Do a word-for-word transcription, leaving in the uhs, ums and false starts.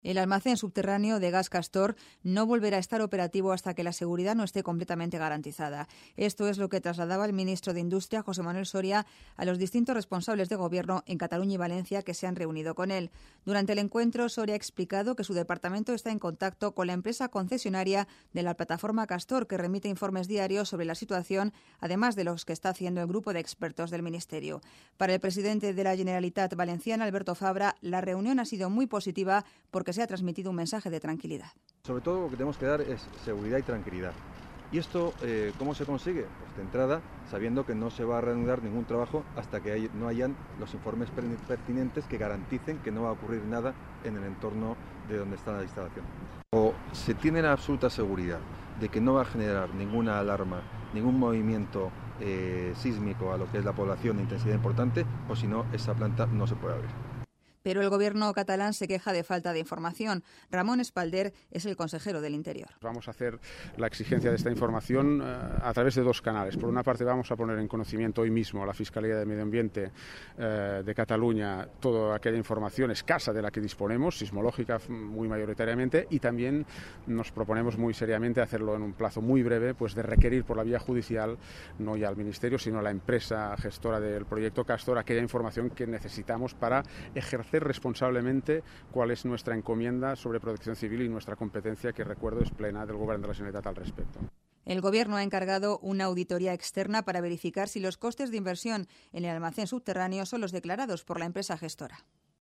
El almacén subterráneo de gas Castor no volverá a estar operativo hasta que la seguridad no esté completamente garantizada. Esto es lo que trasladaba el ministro de Industria, José Manuel Soria, a los distintos responsables de gobierno en Cataluña y Valencia que se han reunido con él. Durante el encuentro, Soria ha explicado que su departamento está en contacto con la empresa concesionaria de la plataforma Castor, que remite informes diarios sobre la situación, además de los que está haciendo el grupo de expertos del Ministerio. Para el presidente de la Generalitat Valenciana, Alberto Fabra, la reunión ha sido muy positiva porque se ha transmitido un mensaje de tranquilidad. Sobre todo lo que tenemos que dar es seguridad y tranquilidad. ¿Y esto eh, cómo se consigue? Pues de entrada, sabiendo que no se va a reanudar ningún trabajo hasta que hay, no hayan los informes pertinentes que garanticen que no va a ocurrir nada en el entorno de donde está la instalación. O se tiene la absoluta seguridad de que no va a generar ninguna alarma, ningún movimiento eh, sísmico a lo que es la población de intensidad importante, o si no, esa planta no se puede abrir. Pero el gobierno catalán se queja de falta de información. Ramón Espalder es el consejero del Interior. Vamos a hacer la exigencia de esta información eh, a través de dos canales. Por una parte, vamos a poner en conocimiento hoy mismo a la Fiscalía de Medio Ambiente eh, de Cataluña toda aquella información escasa de la que disponemos, sismológica muy mayoritariamente, y también nos proponemos muy seriamente hacerlo en un plazo muy breve, pues de requerir por la vía judicial, no ya al Ministerio, sino a la empresa gestora del proyecto Castor, aquella información que necesitamos para ejercer responsablemente cuál es nuestra encomienda sobre protección civil y nuestra competencia, que recuerdo es plena del Gobierno de la Generalitat al respecto. El Gobierno ha encargado una auditoría externa para verificar si los costes de inversión en el almacén subterráneo son los declarados por la empresa gestora.